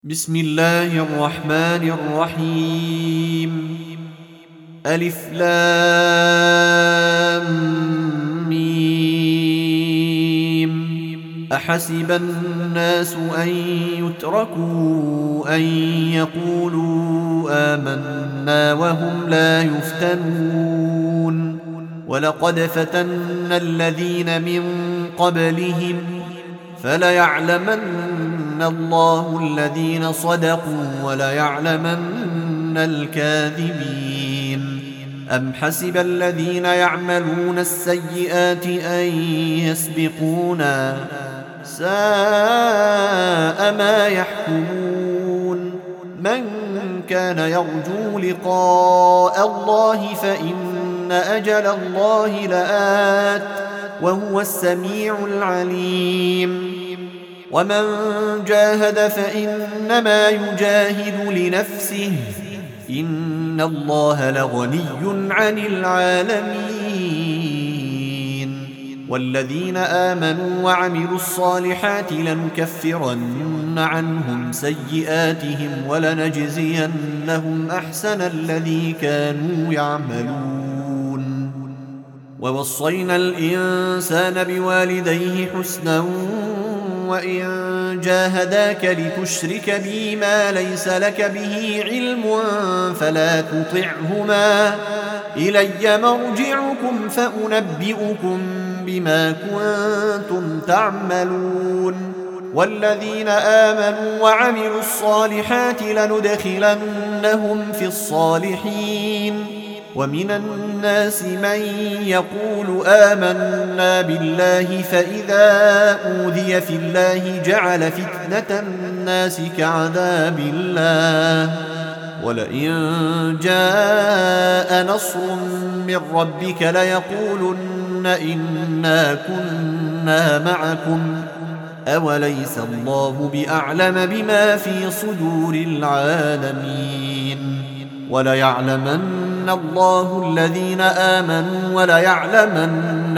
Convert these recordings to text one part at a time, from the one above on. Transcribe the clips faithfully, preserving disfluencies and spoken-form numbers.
بسم الله الرحمن الرحيم. ألف لام ميم. أحسب الناس أن يتركوا أن يقولوا آمنا وهم لا يفتنون. ولقد فتنا الذين من قبلهم فليعلمن الله الذين صدقوا وليعلمن الكاذبين. أم حسب الذين يعملون السيئات أن يسبقونا ساء ما يحكمون. من كان يرجو لقاء الله فإن أجل الله لآت وهو السميع العليم. ومن جاهد فإنما يجاهد لنفسه إن الله لغني عن العالمين. والذين آمنوا وعملوا الصالحات لنكفرن عنهم سيئاتهم ولنجزينهم أحسن الذي كانوا يعملون. ووصينا الإنسان بوالديه حسنا وإن جاهداك لتشرك بي ما ليس لك به علم فلا تطعهما إلي مرجعكم فأنبئكم بما كنتم تعملون. والذين آمنوا وعملوا الصالحات لندخلنهم في الصالحين. ومن الناس من يقول آمنا بالله فإذا أوذي في الله جعل فتنة الناس كعذاب الله ولئن جاء نصر من ربك ليقولن إنا كنا معكم أوليس الله بأعلم بما في صدور العالمين. وليعلمن الله الذين آمنوا وليعلمن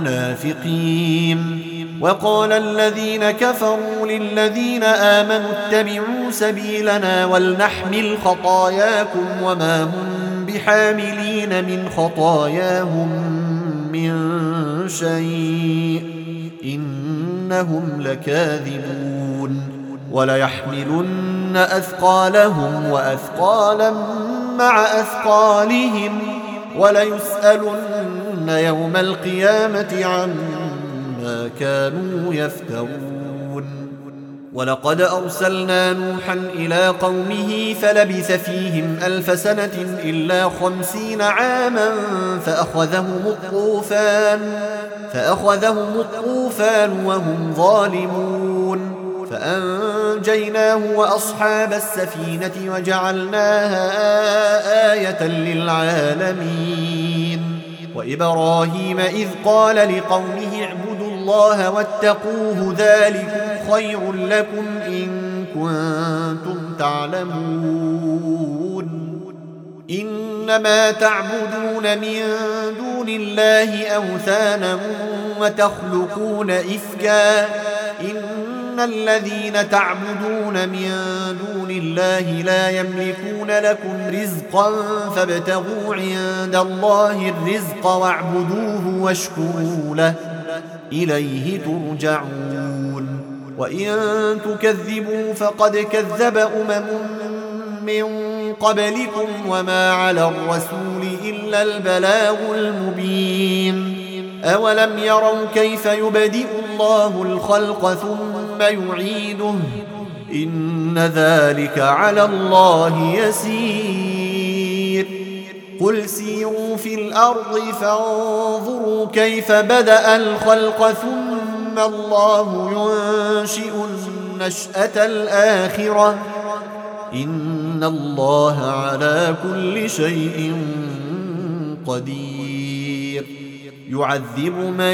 المنافقين. وقال الذين كفروا للذين آمنوا اتبعوا سبيلنا ولنحمل خطاياكم وما هم بحاملين من خطاياهم من شيء إنهم لكاذبون. وليحملن أثقالهم وأثقالا مع أثقالهم وليسألن يوم القيامة عما كانوا يفترون. ولقد أرسلنا نوحا إلى قومه فلبث فيهم ألف سنة إلا خمسين عاما فأخذهم الطوفان فأخذهم الطوفان وهم ظالمون فأنجيناه وأصحاب السفينة وجعلناها آية للعالمين. وإبراهيم إذ قال لقومه اعبدوا الله واتقوه ذلكم خير لكم إن كنتم تعلمون. إنما تعبدون من دون الله أوثانا وتخلقون إفكا إن الذين تعبدون من دون الله لا يملكون لكم رزقا فابتغوا عند الله الرزق واعبدوه واشكروا له إليه ترجعون. وإن تكذبوا فقد كذب أمم من قبلكم وما على الرسول إلا البلاغ المبين. أولم يروا كيف يبدئ الله الخلق ثم يعيده إن ذلك على الله يسير. قل سيروا في الأرض فانظروا كيف بدأ الخلق ثم الله ينشئ النشأة الآخرة إن الله على كل شيء قدير. يعذب من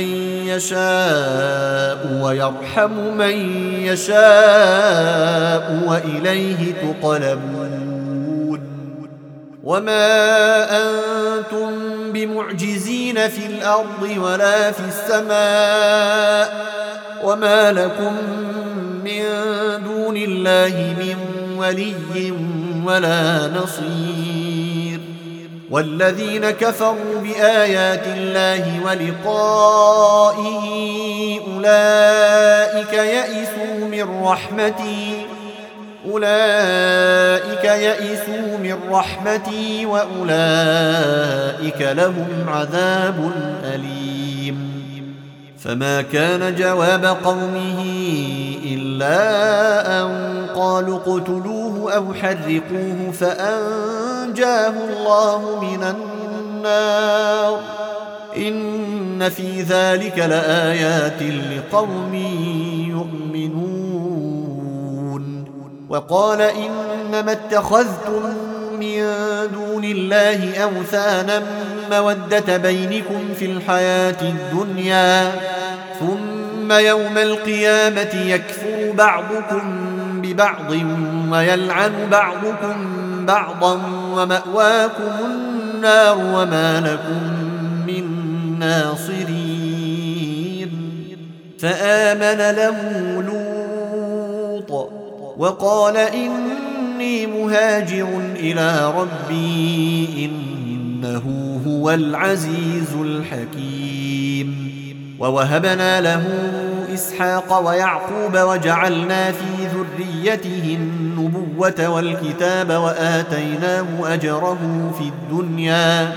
يشاء ويرحم من يشاء وإليه تقلبون. وما أنتم بمعجزين في الأرض ولا في السماء وما لكم من دون الله من ولي ولا نصير. والذين كفروا بآيات الله ولقائه أولئك يئسوا من رحمتي أولئك يئسوا من رحمتي وأولئك لهم عذاب أليم. فما كان جواب قومه إلا أن قالوا اقتلوه أو حرقوه فأنجاه الله من النار. إن في ذلك لآيات لقوم يؤمنون. وقال إنما اتخذتم من دون الله أوثانا مودة بينكم في الحياة الدنيا ثم يوم القيامة يكفر بعضكم ببعض ويلعن بعضكم بعضا ومأواكم النار وما لكم من ناصرين. فآمن له لوط وقال إني مهاجر إلى ربي إنه هو العزيز الحكيم. ووهبنا له إسحاق ويعقوب وجعلنا في ذريته النبوة والكتاب وآتيناه أجره في الدنيا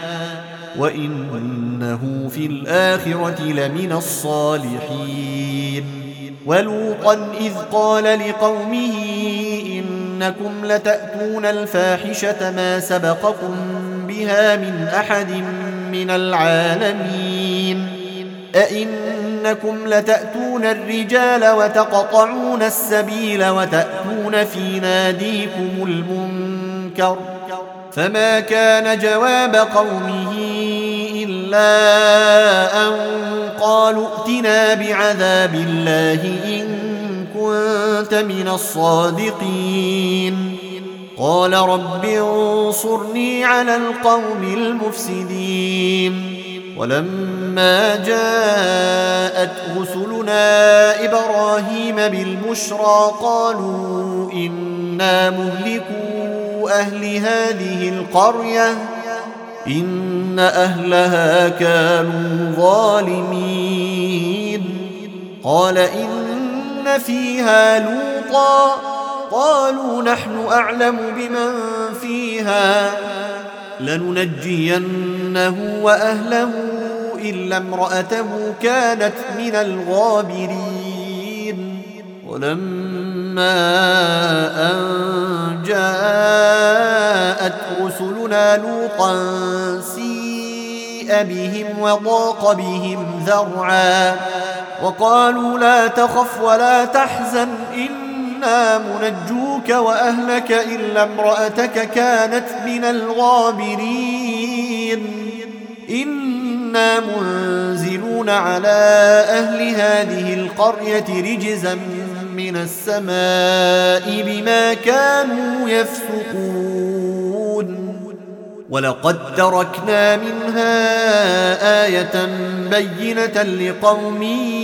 وإنه في الآخرة لمن الصالحين. ولوطا إذ قال لقومه إنكم لتأتون الفاحشة ما سبقكم بها من أحد من العالمين. أئنكم لتأتون الرجال وتقطعون السبيل وتأتون في ناديكم المنكر. فما كان جواب قومه إلا أن قالوا ائتنا بعذاب الله إن كنت من الصادقين. قال رب انصرني على القوم المفسدين. ولما جاءت رسلنا إبراهيم بالبشرى قالوا إنا مهلكو أهل هذه القرية إن أهلها كانوا ظالمين. قال إن فيها لوطا قالوا نحن أعلم بمن فيها لننجينه وأهله إلا امرأته كانت من الغابرين. ولما أن جاءت رسلنا لوطا سيء بهم وضاق بهم ذرعا وقالوا لا تخف ولا تحزن إنا منجوك وأهلك إلا امرأتك كانت من الغابرين. إنا منزلون على أهل هذه القرية رجزا من السماء بما كانوا يفسقون. ولقد تركنا منها آية بينة لقوم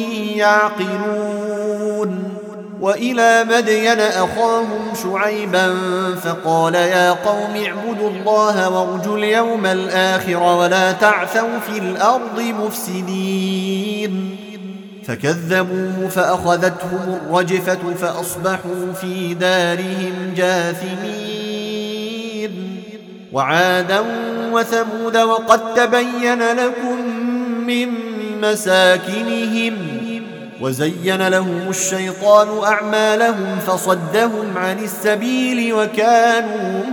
يعقلون. وإلى مدين أخاهم شعيبا فقال يا قوم اعبدوا الله وارجوا اليوم الآخر ولا تعثوا في الأرض مفسدين. فكذبوه فأخذتهم الرجفة فأصبحوا في دارهم جاثمين. وعادا وثمود وقد تبين لكم من مساكنهم وزين لهم الشيطان أعمالهم فصدهم عن السبيل وكانوا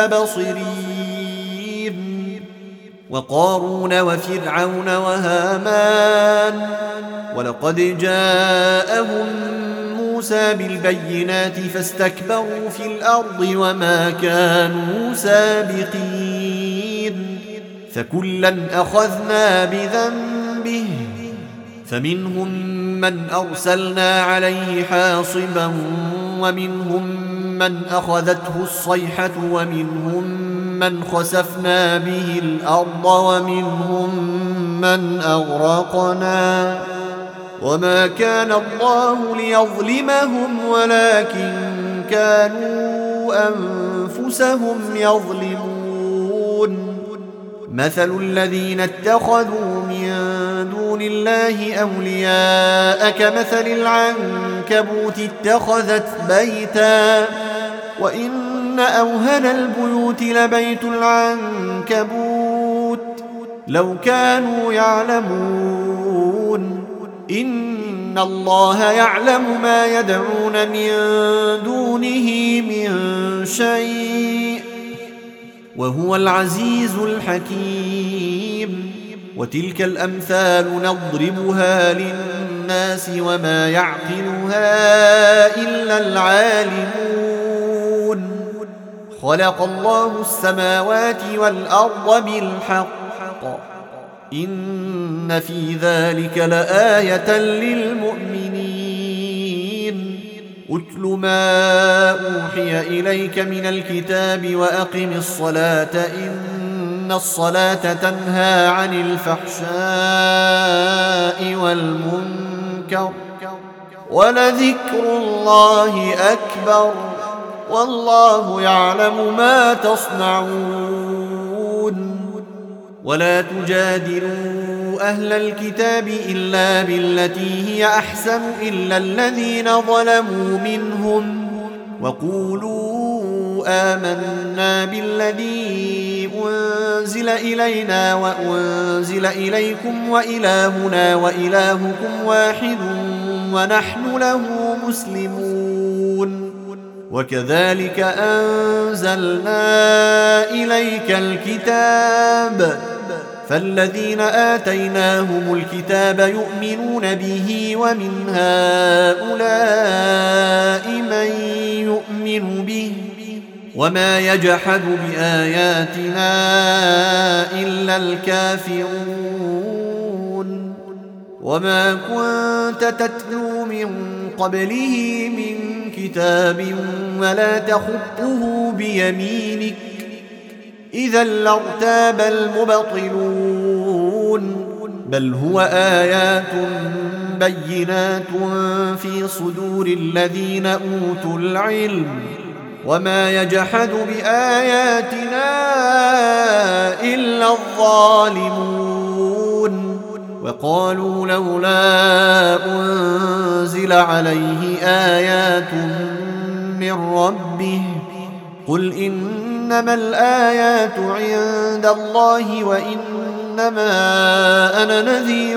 مستبصرين. وقارون وفرعون وهامان ولقد جاءهم موسى بالبينات فاستكبروا في الأرض وما كانوا سابقين. فكلا أخذنا بذنبه فمنهم من أرسلنا عليه حاصبا ومنهم من أخذته الصيحة ومنهم من خسفنا به الأرض ومنهم من أغرقنا وما كان الله ليظلمهم ولكن كانوا أنفسهم يظلمون مثل الذين اتخذوا من دون الله أولياء كمثل العنكبوت اتخذت بيتا وإن أوهن البيوت لبيت العنكبوت لو كانوا يعلمون إن الله يعلم ما يدعون من دونه من شيء وهو العزيز الحكيم وتلك الأمثال نضربها للناس وما يعقلها إلا العالمون خلق الله السماوات والأرض بالحق إن في ذلك لآية للمؤمنين أتل ما أوحي إليك من الكتاب وأقم الصلاة إن الصلاة تنهى عن الفحشاء والمنكر ولذكر الله أكبر والله يعلم ما تصنعون ولا تجادلوا أهل الكتاب إلا بالتي هي أحسن إلا الذين ظلموا منهم وقولوا آمنا بالذي أنزل إلينا وأنزل إليكم وإلهنا وإلهكم واحد ونحن له مسلمون وكذلك أنزلنا إليك الكتاب فالذين آتيناهم الكتاب يؤمنون به ومن هؤلاء من يؤمن به وما يجحد بآياتنا إلا الكافرون وما كنت تتلو من قبله من كتاب ولا تخطه بيمينك إذا لارتاب المبطلون بل هو آيات بينات في صدور الذين أوتوا العلم وما يجحد بآياتنا إلا الظالمون وقالوا لولا أنزل عليه آيات من ربه قل إنما الآيات عند الله وإنما أنا نذير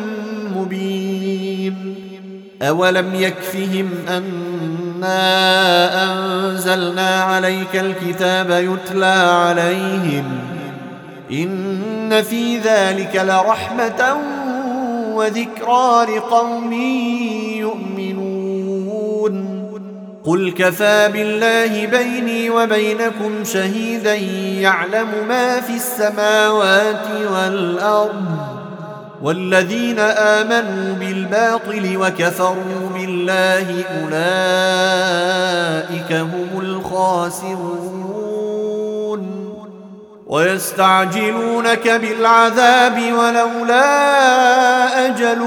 مبين أولم يكفهم أنا أنزلنا عليك الكتاب يتلى عليهم إن في ذلك لرحمة وذكرى لقوم يؤمنون قل كفى بالله بيني وبينكم شهيدا يعلم ما في السماوات والأرض والذين آمنوا بالباطل وكفروا بالله أولئك هم الخاسرون ويستعجلونك بالعذاب ولولا أجل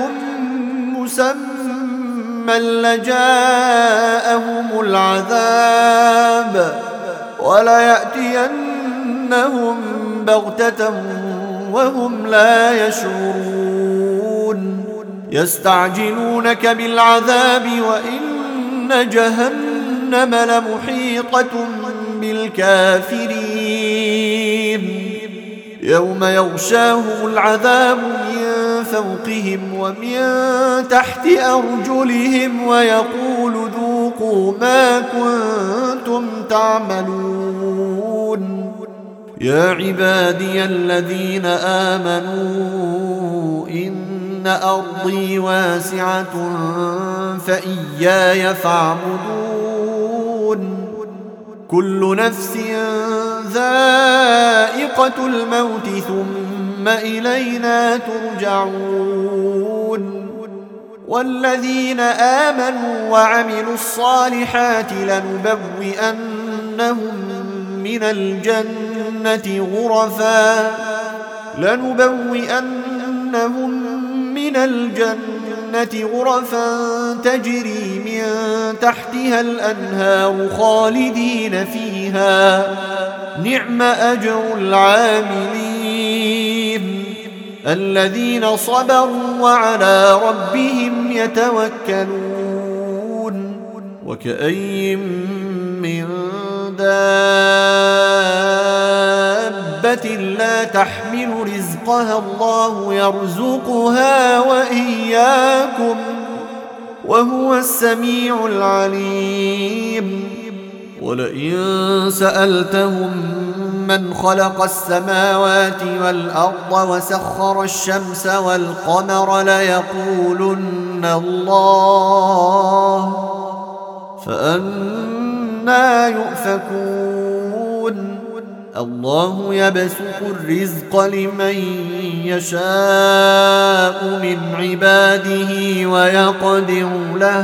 مسمى لجاءهم العذاب وليأتينهم بغتة وهم لا يشعرون يستعجلونك بالعذاب وإن جهنم لمحيطة بالكافرين يوم يغشاهم العذاب من فوقهم ومن تحت أرجلهم ويقول ذوقوا ما كنتم تعملون يا عبادي الذين آمنوا إن أرضي واسعة فإياي فاعبدون كل نفس ذائقة الموت ثم إلينا ترجعون والذين آمنوا وعملوا الصالحات لنبوئنهم من الجنة غرفا لنبوئنهم من الجنة غرفا تجري من تحتها الأنهار خالدين فيها نعم أجر العاملين الذين صبروا وعلى ربهم يتوكلون وكأي من دابة لا تحمل رزقها الله يرزقها وإياكم وهو السميع العليم ولئن سألتهم من خلق السماوات والأرض وسخر الشمس والقمر ليقولن الله فأنى يؤفكون الله يبسط الرزق لمن يشاء من عباده ويقدر له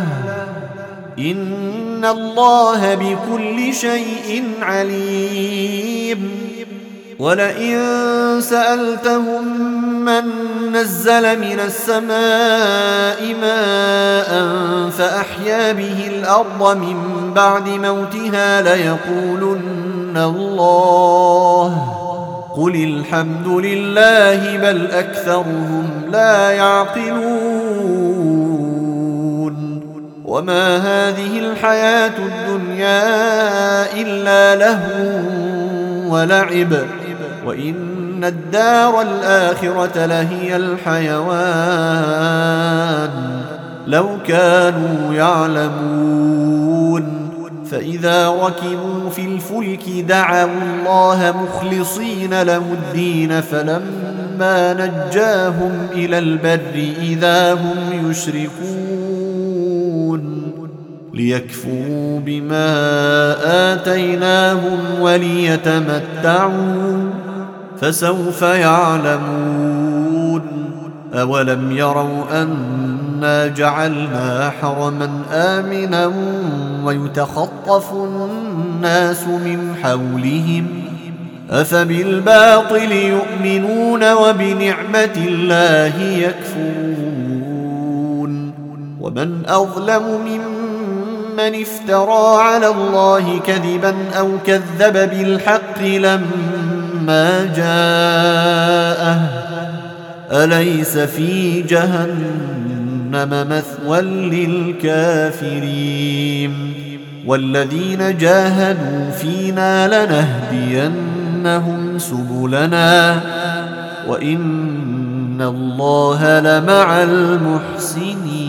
إن الله بكل شيء عليم ولئن سألتهم من نزل من السماء ماء فأحيا به الأرض من بعد موتها ليقولن الله قل الحمد لله بل أكثرهم لا يعقلون وما هذه الحياة الدنيا إلا لهو ولعب وإن الدار الآخرة لهي الحيوان لو كانوا يعلمون فإذا ركبوا في الفلك دعوا الله مخلصين له الدين فلما نجاهم إلى البر إذا هم يشركون ليكفروا بما آتيناهم وليتمتعوا فسوف يعلمون أولم يروا أنا جعلنا حرما آمنا ويتخطف الناس من حولهم أفبالباطل يؤمنون وبنعمة الله يكفرون ومن أظلم ممن افترى على الله كذبا أو كذب بالحق لما جاءه أليس في جهنم مثوى للكافرين والذين جاهدوا فينا لنهدينهم سبلنا وإن الله لمع المحسنين